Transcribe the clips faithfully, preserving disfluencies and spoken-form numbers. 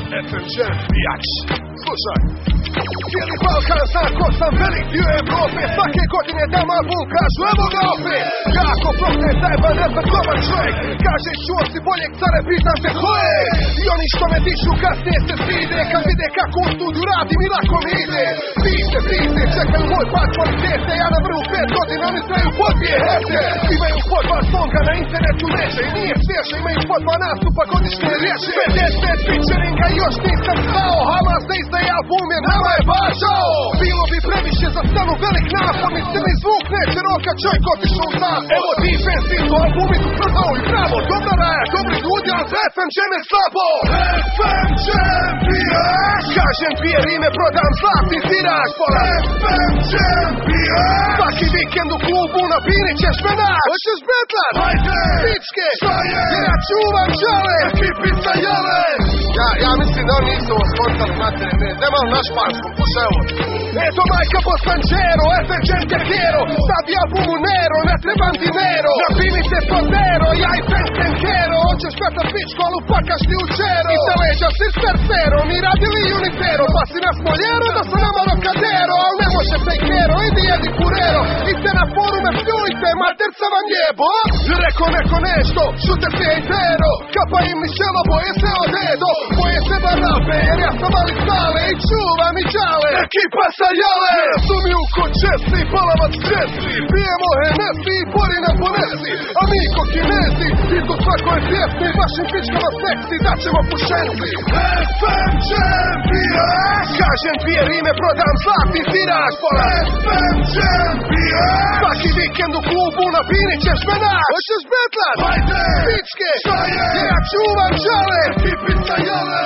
F M Jam Jač. Slušaj, cijeli Balkan zna ko sam, velik dio Evrope. Svake godine dam album, kažu evo ga opet. Jako prokne zajeban reper, dobar čovjek. Kaže čuo si boljeg care, pitam te ko je. I oni što me dišu kasnije se svide, kad vide kako u studiju radim i lako mi ide. Pite, pite, čekaju moj pad kvalitete. Ja na vrhu pet godina, oni znaju po dvije hete. Imaju po dva songa na internetu leže. I nije svježe, imaju po dva nastupa godišnje riješe. pedeset pet featuringa i još nisam stao. Hamas ne izdaje album jer nama je važao. Bilo bi previše za scenu velik napor. Ni silni zvuk neće roka, čovjek otišao u zna. Evo defense isto, albumi su prdao i bravo. Dobra raja, dobri ljudi, ali za F M Jam je slabo. F M Jam Jač. Kažem dvije rime, prodam zlatni tiraž. Pola F M Jam Jač. Svaki vikend u klubu na bini ćeš me naći. Hoćeš betlat? Hajde! Pičke! Šta je? Jer ja čuvam žale. Ekipica jale. Ja, ja mislim da oni nisu ovo spontali matere, ne, nema on na španskom, pušaj ovo. Eto majka Bosanđero, F M Jam te quiero. Sad ja bumu Nero, ne trebam dinero. Napini se Frontero, ja i Fensten Hero. Hoćeš petat pičku, ali upakaš ti u čero. I se leđa si s Persero, mi radili Unitero. Pa si nas moljero, da su nama rokadero. Al ne može fejkero, idi jedi purero. Idite na forume, pljujte, materca vam jebo. Reko neko nešto, šute se i tero. Kapa im Michelo, boje se od Edo. Boje se da rape, jer ja sam ali stale. I čuvam i džale, ekipa sa jale. Su mi u kočesi, palavac česti. Pijemo Hennessy, bori nam ponesi. A mi ko kinezi, idu svakoj pjesmi. Vašim pičkama seksi, da ćemo pušenci. F M Jam Jač. Kažem dvije rime, prodam zlatni tiraž. Pola F M Jam Jač. Svaki vikend u klubu na bini ćeš me naći. Hoćeš betlat? Hajde! Pičke! Šta je? Jer ja čuvam žale. Ekipica jale.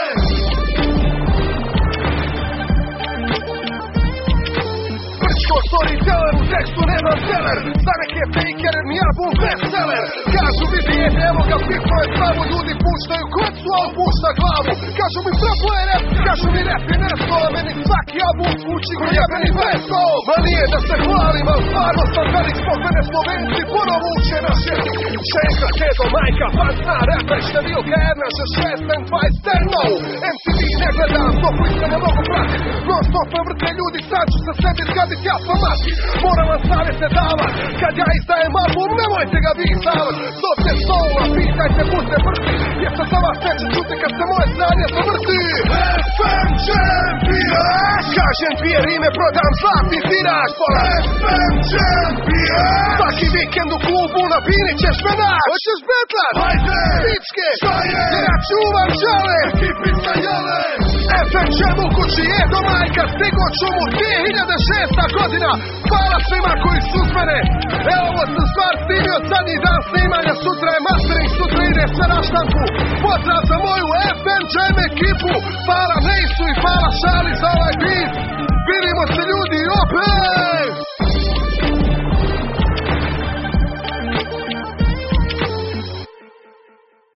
Brčko storyteller, u tekstu nemam seller. Za neke faker, mi album bestseller. Kažu vidi jede, evo ga pipno je slavo. Ljudi puštaju kocu, a on pušta glavu. Kažu mi proplo je rap, kažu mi rap je nesto. A meni svaki album zvuči ko jebeni vesto. Ma nije da se hvalim, al stvarno sam velik. Zbog mene Slovenci ponovo uče na šest. Šenka, Kedo, majka, fan zna rapper. Številka jedna, še šest, en dvajest, terno. M T V ne gledam, stopu i se ne mogu pratit. Non stop me vrte ljudi, sad ću se sebi zgadit, ja sam mati. Moram vam savjete davat, kad ja izdajem album, nemojte ga vi izdavat. Dovde soula, pitajte, budte brzi. Jer se za vas neće čuti kad se moje znanje zavrti. F M Jam Jač. Kažem dvije rime, prodam zlatni tiraž. Pola F M Jam Jač. Svaki vikend u klubu na bini ćeš me naći. Hoćeš betlat? Hajde! Pičke! Šta je? Jer ja čuvam žale. Ekipica jale. F M Jam u kući, Edo majka, stigo čumu dvije hiljade šesta godina. Hvala svima koji su uz mene. Evo ovo sam stvar snimio, zadnji dan snimanja. Sutra je mastering, sutra ide sve na štampu. Pozdrav za moju F M Jam ekipu. Hvala Nejsu i hvala Šali za ovaj beat.